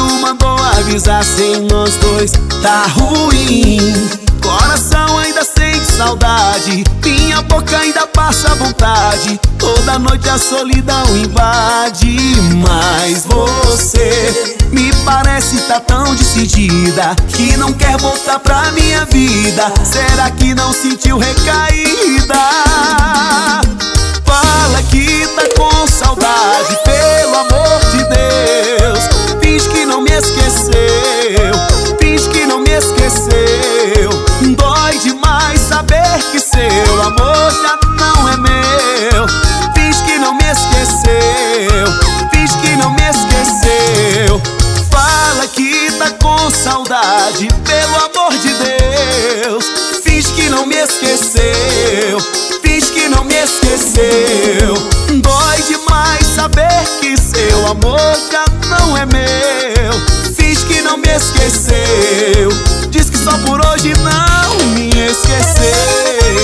mandou avisar, sem nós dois tá ruim. Coração ainda sente saudade, minha boca ainda passa vontade. Toda noite a solidão invade. Mas você me parece tá tão decidida, que não quer voltar pra minha vida. Será que não sentiu recaída? Fala que tá com saudade, pelo amor de Deus. Finge que não me esqueceu, finge que não me esqueceu. Dói demais saber que seu amor já não é meu. Finge que não me esqueceu, finge que não me esqueceu. Fala que tá com saudade, pelo amor de Deus. Finge que não me esqueceu, finge que não me esqueceu. Dói demais saber que seu amor já não é meu. Finge que não me esqueceu, diz que só por hoje não me esqueceu.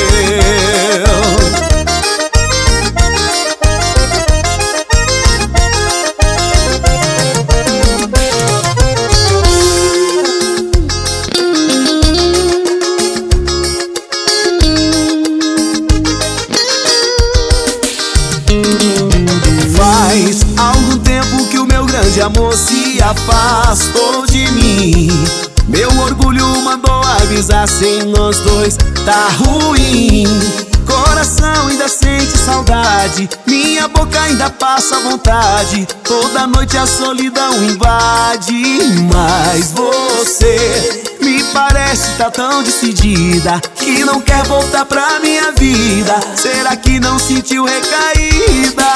Faz algum tempo que o meu grande amor se afastou de mim. Meu orgulho mandou avisar, sem nós dois tá ruim. Coração ainda sente saudade, minha boca ainda passa vontade. Toda noite a solidão invade. Mas você me parece tá tão decidida, que não quer voltar pra minha vida. Será que não sentiu recaída?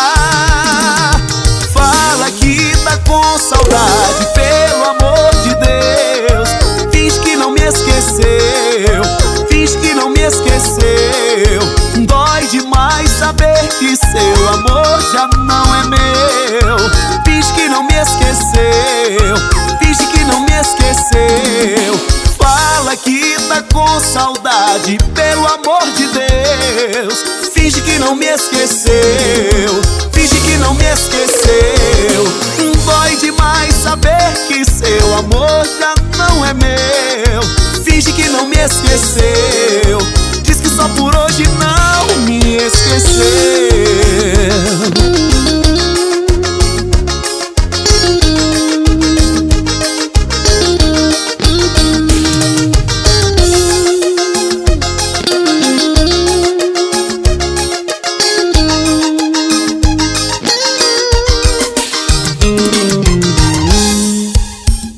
Fala que tá com saudade, pelo amor de Deus. Finge que não me esqueceu, finge que não me esqueceu. Dói demais saber que seu amor já não é meu. Finge que não me esqueceu, finge que não me esqueceu. Fala que tá com saudade, pelo amor de Deus. Finge que não me esqueceu, finge que não me esqueceu. Dói demais saber que seu amor já não é meu. Finge que não me esqueceu, diz que só por hoje não me esqueceu.